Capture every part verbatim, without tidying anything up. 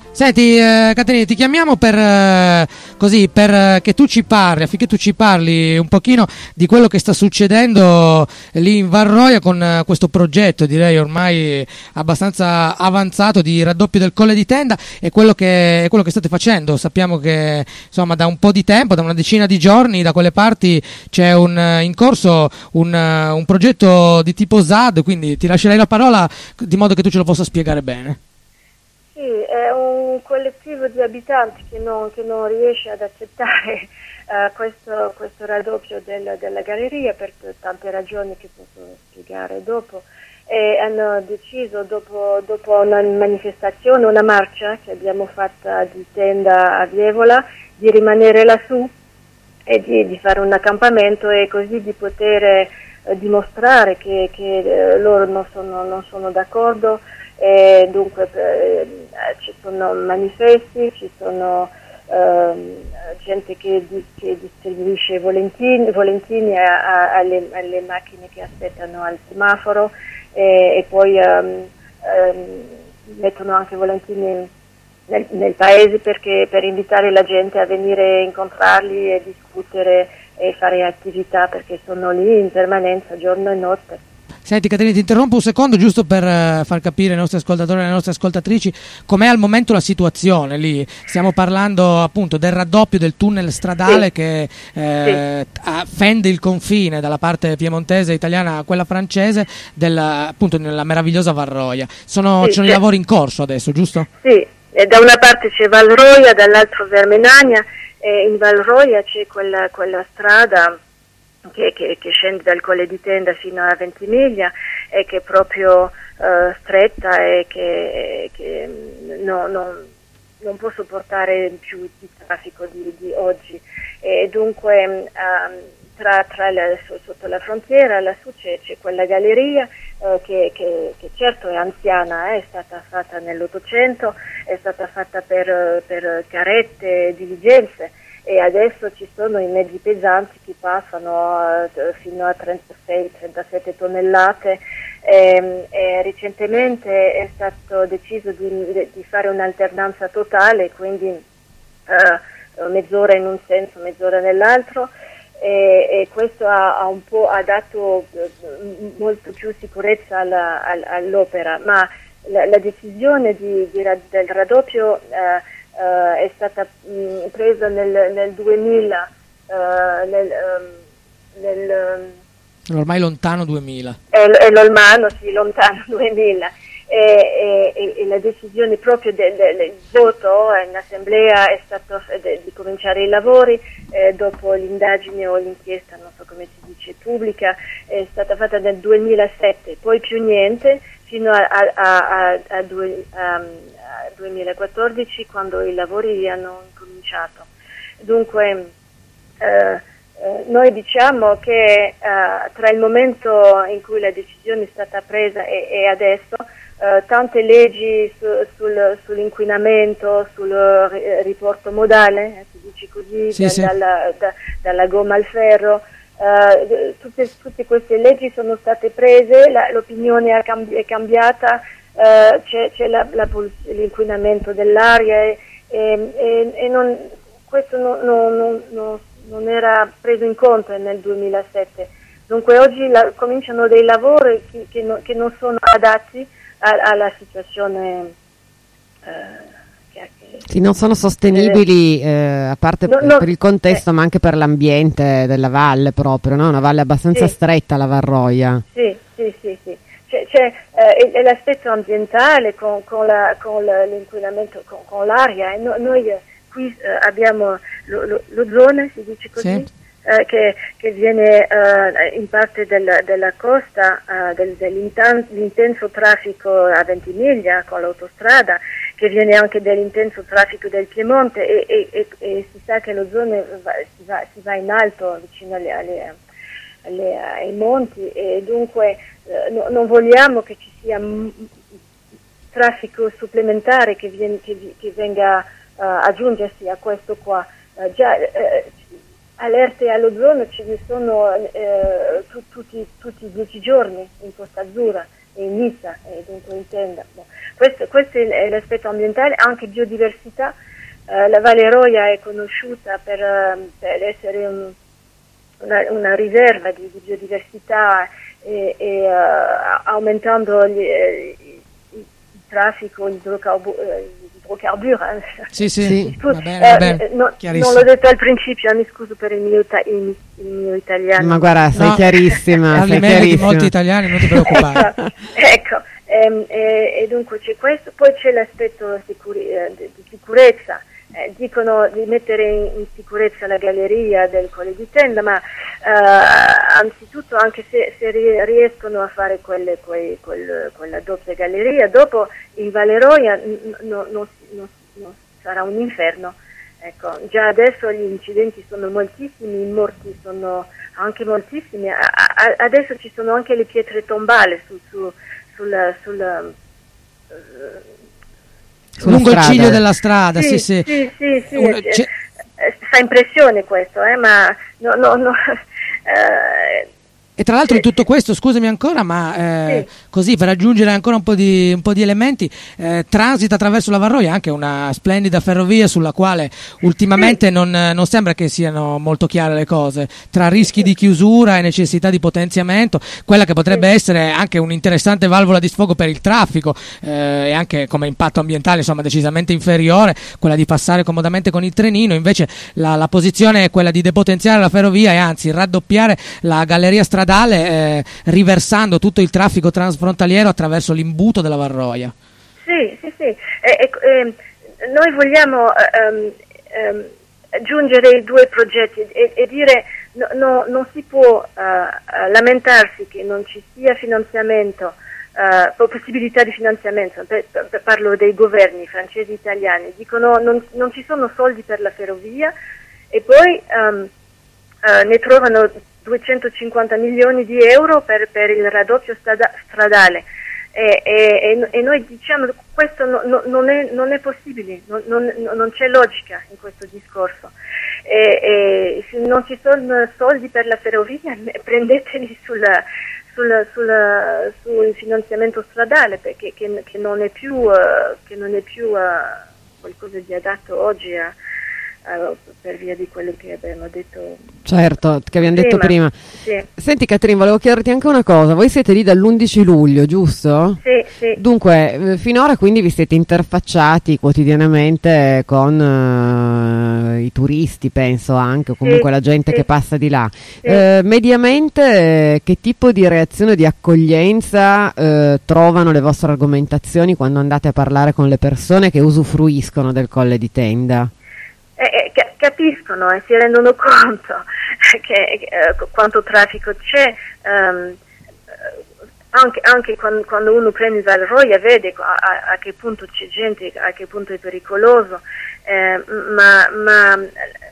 Senti, eh, Caterina, ti chiamiamo per eh, così per eh, che tu ci parli, affinché tu ci parli un pochino di quello che sta succedendo lì in Valroia con eh, questo progetto, direi ormai abbastanza avanzato, di raddoppio del Colle di Tenda, e quello che, quello che state facendo. Sappiamo che insomma da un po' di tempo, da una decina di giorni, da quelle parti c'è un, eh, in corso un, eh, un progetto di tipo S A D, quindi ti lascerei la parola di modo che tu ce lo possa spiegare bene. Sì, è un collettivo di abitanti che non, che non riesce ad accettare uh, questo, questo raddoppio del, della galleria per tante ragioni che posso spiegare dopo, e hanno deciso dopo, dopo una manifestazione, una marcia che abbiamo fatta di Tenda a Vievola, di rimanere lassù e di, di fare un accampamento e così di poter eh, dimostrare che, che eh, loro non sono, non sono d'accordo. E dunque eh, ci sono manifesti, ci sono eh, gente che, di, che distribuisce volantini, volantini a, a, alle, alle macchine che aspettano al semaforo, e, e poi um, um, mettono anche volantini nel, nel paese perché, per invitare la gente a venire a incontrarli e discutere e fare attività, perché sono lì in permanenza giorno e notte. Senti Caterina, ti interrompo un secondo giusto per uh, far capire ai nostri ascoltatori e alle nostre ascoltatrici com'è al momento la situazione lì. Stiamo parlando appunto del raddoppio del tunnel stradale, sì, che eh, sì. fende il confine dalla parte piemontese italiana a quella francese, della, appunto nella meravigliosa Valroia. Sono, sì, ci sono i lavori in corso adesso, giusto? Sì, e da una parte c'è Valroia, dall'altro Vermenagna, e in Valroia c'è quella, quella strada Che, che, che scende dal Colle di Tenda fino a Ventimiglia e che è proprio uh, stretta e che, che no, no, non può sopportare più il traffico di, di oggi, e dunque um, tra, tra la, sotto la frontiera lassù c'è, c'è quella galleria uh, che, che, che certo è anziana, eh, è stata fatta nell'Ottocento, è stata fatta per, per carrette e diligenze, e adesso ci sono i mezzi pesanti che passano uh, fino a trentasei trentasette tonnellate, e, e recentemente è stato deciso di, di fare un'alternanza totale, quindi uh, mezz'ora in un senso, mezz'ora nell'altro, e, e questo ha, ha, un po', ha dato uh, molto più sicurezza alla, all'opera, ma la, la decisione di, di, del raddoppio uh, Uh, è stata mh, presa nel, nel duemila, uh, nel, um, nel um, ormai lontano duemila. È, è l'olmano, sì, lontano duemila, e, e, e la decisione proprio del, del voto in assemblea è stato de, di cominciare i lavori eh, dopo l'indagine o l'inchiesta, non so come si dice, pubblica, è stata fatta nel duemilasette, poi più niente fino a, a, a, a, due, a duemilaquattordici, quando i lavori hanno cominciato. Dunque eh, eh, noi diciamo che eh, tra il momento in cui la decisione è stata presa e, e adesso eh, tante leggi su, sul, sull'inquinamento, sul riporto modale, eh, si dice così, sì, da, sì. Dalla, da, dalla gomma al ferro, Uh, tutte, tutte queste leggi sono state prese, la, l'opinione è, cambi- è cambiata, uh, c'è, c'è la, la, l'inquinamento dell'aria e, e, e, e non, questo no, no, no, no, non era preso in conto nel duemilasette. Dunque oggi la, cominciano dei lavori che, che, no, che non sono adatti a, alla situazione uh, Sì, non sono sostenibili eh, a parte no, per, no, per il contesto, eh. ma anche per l'ambiente della valle proprio, no? Una valle abbastanza sì. stretta, la Valroia. Sì, sì, sì, sì. C'è, c'è eh, l'aspetto ambientale con, con, la, con l'inquinamento, con, con l'aria. E no, noi eh, qui eh, abbiamo lo, lo, l'ozone, si dice così, sì. eh, che, che viene eh, in parte del, della costa, eh, del, dell'intenso traffico a Ventimiglia con l'autostrada, che viene anche dall'intenso traffico del Piemonte, e, e, e, e si sa che l'ozone va, si, va, si va in alto vicino alle, alle, alle, ai monti, e dunque eh, no, non vogliamo che ci sia m- traffico supplementare che, viene, che, che venga uh, aggiungersi a questo qua. Uh, già uh, allerte all'ozono ce ne sono uh, tu, tutti, tutti i dieci giorni in Costa Azzurra, in Nizza e dunque in tenda. Boh. Questo, questo è l'aspetto ambientale, anche biodiversità. Uh, la Valle Roia è conosciuta per, uh, per essere un, una, una riserva di, di biodiversità e, e uh, aumentando gli, eh, il traffico, il idrocarburo. Eh. Sì, sì, sì. Scusa, va bene, va bene. Eh, no, non l'ho detto al principio, mi scuso per il mio, ita- il, il mio italiano. Ma guarda, sei no, chiarissima. Parli meglio di molti italiani, non ti preoccupare. Ecco, ehm, e, e dunque c'è questo, poi c'è l'aspetto sicuri- eh, di, di sicurezza. Eh, dicono di mettere in, in sicurezza la galleria del Colle di Tenda, ma eh, anzitutto anche se, se riescono a fare quelle, quei, quel, quella doppia galleria, dopo in Valle Roia n- no, no, no, no, sarà un inferno. Ecco, già adesso gli incidenti sono moltissimi, i morti sono anche moltissimi, a, a, adesso ci sono anche le pietre tombali su, su, sul, sul uh, lungo il ciglio della strada, sì, sì. Sì, sì, sì, Una, sì. Fa impressione questo, eh, ma no, no, no. Eh, E tra l'altro in tutto questo, scusami ancora, ma eh, sì. così per aggiungere ancora un po' di, un po' di elementi, eh, transita attraverso la Varroia anche una splendida ferrovia sulla quale ultimamente sì. non, non sembra che siano molto chiare le cose, tra rischi di chiusura e necessità di potenziamento, quella che potrebbe sì. essere anche un'interessante valvola di sfogo per il traffico eh, e anche come impatto ambientale insomma decisamente inferiore, quella di passare comodamente con il trenino, invece la, la posizione è quella di depotenziare la ferrovia e anzi raddoppiare la galleria stradale Eh, riversando tutto il traffico transfrontaliero attraverso l'imbuto della Varroia. Sì, sì, sì. Eh, eh, noi vogliamo ehm, ehm, aggiungere i due progetti e, e dire no, no, non si può eh, lamentarsi che non ci sia finanziamento, eh, possibilità di finanziamento, per, per, parlo dei governi francesi e italiani, dicono non, non ci sono soldi per la ferrovia e poi ehm, eh, ne trovano duecentocinquanta milioni di euro per, per il raddoppio strada, stradale e, e, e noi diciamo che questo no, no, non, è, non è possibile, non, non, non c'è logica in questo discorso e, e se non ci sono soldi per la ferrovia prendeteli sulla, sul, sul, sul finanziamento stradale perché che, che non è più, uh, che non è più uh, qualcosa di adatto oggi a Uh, per via di quello che abbiamo detto. Certo, che abbiamo detto prima. Sì. Senti Catherine, volevo chiederti anche una cosa, voi siete lì dall'undici luglio, giusto? Sì, sì. Dunque, finora quindi vi siete interfacciati quotidianamente con uh, i turisti, penso anche, o comunque sì, la gente sì. che passa di là. Sì. Uh, mediamente eh, che tipo di reazione, di accoglienza uh, trovano le vostre argomentazioni quando andate a parlare con le persone che usufruiscono del Colle di Tenda? Eh, eh, capiscono e si rendono conto che eh, quanto traffico c'è, um, anche, anche quando, quando uno prende il Valle Roia vede a, a, a che punto c'è gente, a che punto è pericoloso, eh, ma, ma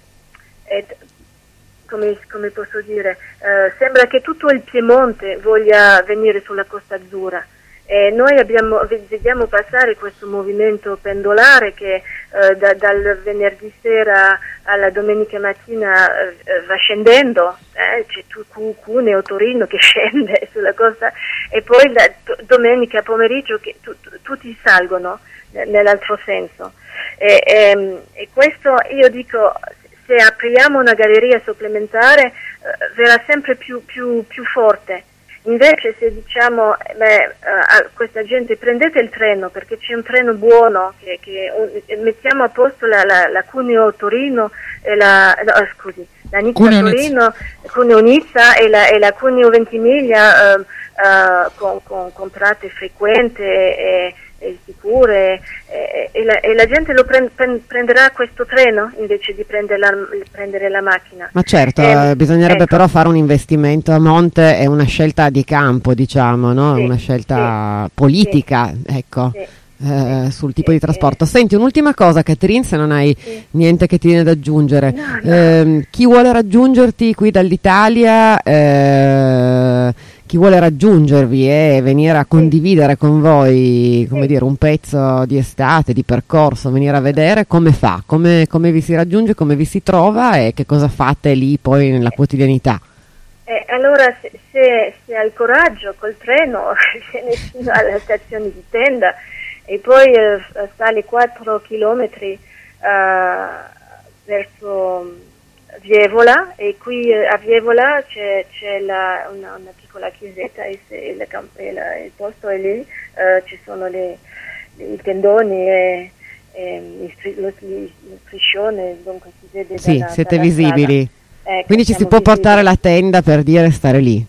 eh, come, come posso dire, eh, sembra che tutto il Piemonte voglia venire sulla Costa Azzurra. E noi abbiamo, vediamo passare questo movimento pendolare che eh, da, dal venerdì sera alla domenica mattina eh, va scendendo, eh, c'è Cuneo, Torino che scende sulla costa e poi la t- domenica pomeriggio che tu, tu, tutti salgono n- nell'altro senso. E, e, e questo io dico, se apriamo una galleria supplementare eh, verrà sempre più, più, più forte. Invece se diciamo beh, a questa gente prendete il treno perché c'è un treno buono, che, che mettiamo a posto la, la, la Cuneo-Torino e la, no, scusi, la Nizza-Torino, Cuneo-Nizza e la, e la Cuneo-Ventimiglia eh, eh, con, con, con tratte frequenti e, e sicure e, e, la, e la gente lo prend, prend, prenderà questo treno invece di prendere la, prendere la macchina. Ma certo, eh, eh, bisognerebbe ecco. però fare un investimento a monte e una scelta di campo, diciamo, no? Sì, una scelta sì, politica, sì, ecco. Sì. Eh, sul tipo eh, di trasporto. eh. Senti, un'ultima cosa, Catherine, se non hai sì. niente che ti viene da aggiungere. No, no. Eh, chi vuole raggiungerti qui dall'Italia, eh, chi vuole raggiungervi e venire a condividere con voi, come sì. dire, un pezzo di estate, di percorso, venire a vedere, come fa? Come, come vi si raggiunge, come vi si trova e che cosa fate lì poi nella quotidianità? Eh, allora se, se, se hai il coraggio col treno vieni fino alla stazione di tenda e poi eh, sali quattro chilometri eh, verso Vievola, e qui eh, a Vievola c'è, c'è la, una, una piccola chiesetta e, se, e, la, e la, il posto è lì, eh, ci sono le, le, i tendoni e, e il, stri, lo, il striscione, dunque si vede sì, dalla, siete dalla visibili. Ecco, quindi ci si può visibili. portare la tenda per dire stare lì.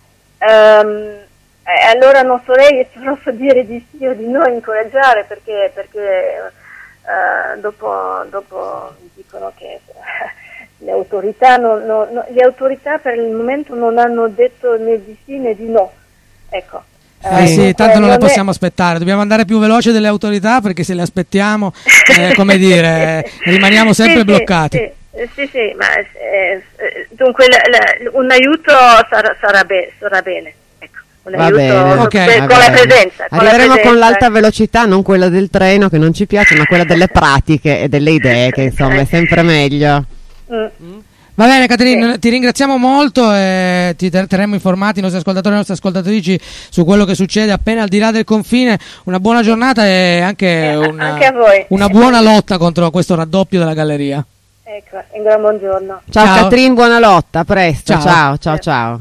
Um, eh, allora non saprei so, so dire di sì o di no, incoraggiare, perché, perché uh, dopo, dopo dicono che le autorità, non, no, no, le autorità per il momento non hanno detto né di sì né di no, ecco. Eh eh, sì, tanto non le non possiamo è... aspettare, dobbiamo andare più veloce delle autorità, perché se le aspettiamo, eh, come dire, rimaniamo sempre sì, bloccati. Sì, sì, sì, sì, ma eh, dunque la, la, un aiuto sarà, sarà, be- sarà bene. Ecco, un Va aiuto bene, okay, per, va con bene. la presenza. Con Arriveremo la presenza. con l'alta velocità, non quella del treno che non ci piace, ma quella delle pratiche e delle idee, che insomma è sempre meglio. Mm. Va bene Caterina, Sì. ti ringraziamo molto e ti ter- terremo informati, i nostri ascoltatori e le nostre ascoltatrici, su quello che succede appena al di là del confine. Una buona giornata e anche, Eh, una, anche a voi. una buona lotta contro questo raddoppio della galleria. Ecco, un gran buongiorno. Ciao, Ciao. Catrin, buona lotta, a presto, Ciao. ciao, ciao, ciao.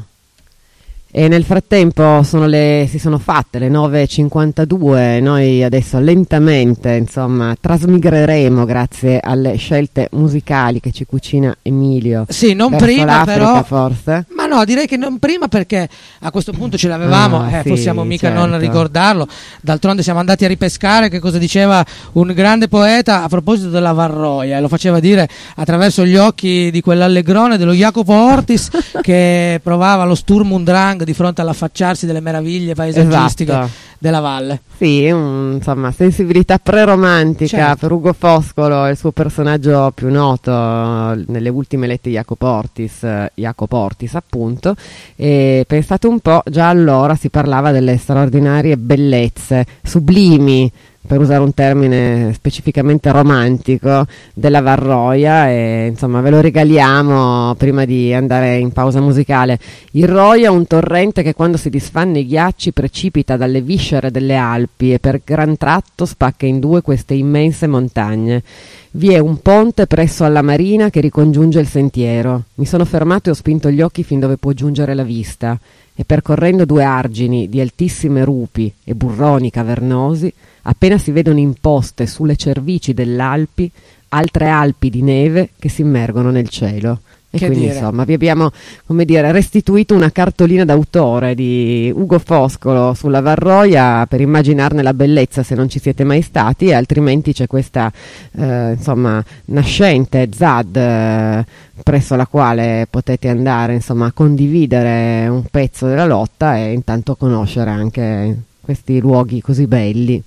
E nel frattempo sono le, si sono fatte le nove e cinquantadue, noi adesso lentamente insomma trasmigreremo grazie alle scelte musicali che ci cucina Emilio. Sì, non verso prima l'Africa, però, forse? ma no, direi che non prima, perché a questo punto ce l'avevamo, Ah, eh, sì, possiamo mica certo. non ricordarlo. D'altronde siamo andati a ripescare che cosa diceva un grande poeta a proposito della Varroia, e lo faceva dire attraverso gli occhi di quell'allegrone dello Jacopo Ortis che provava lo Sturm und Drang di fronte all'affacciarsi delle meraviglie paesaggistiche Esatto. della valle. Sì, un, insomma, sensibilità preromantica Certo. per Ugo Foscolo, il suo personaggio più noto nelle ultime lettere di Jacopo Ortis, eh, Jacopo Ortis appunto, e pensate un po', già allora si parlava delle straordinarie bellezze, sublimi, per usare un termine specificamente romantico, della Varroia, e insomma ve lo regaliamo prima di andare in pausa musicale. Il Roia è un torrente che quando si disfanno i ghiacci precipita dalle viscere delle Alpi e per gran tratto spacca in due queste immense montagne. Vi è un ponte presso alla marina che ricongiunge il sentiero. Mi sono fermato e ho spinto gli occhi fin dove può giungere la vista, e percorrendo due argini di altissime rupi e burroni cavernosi, appena si vedono imposte sulle cervici dell'Alpi altre Alpi di neve che si immergono nel cielo. E Che quindi dire. insomma vi abbiamo, come dire, restituito una cartolina d'autore di Ugo Foscolo sulla Varroia per immaginarne la bellezza se non ci siete mai stati, e altrimenti c'è questa eh, insomma nascente Z A D eh, presso la quale potete andare insomma a condividere un pezzo della lotta e intanto conoscere anche questi luoghi così belli.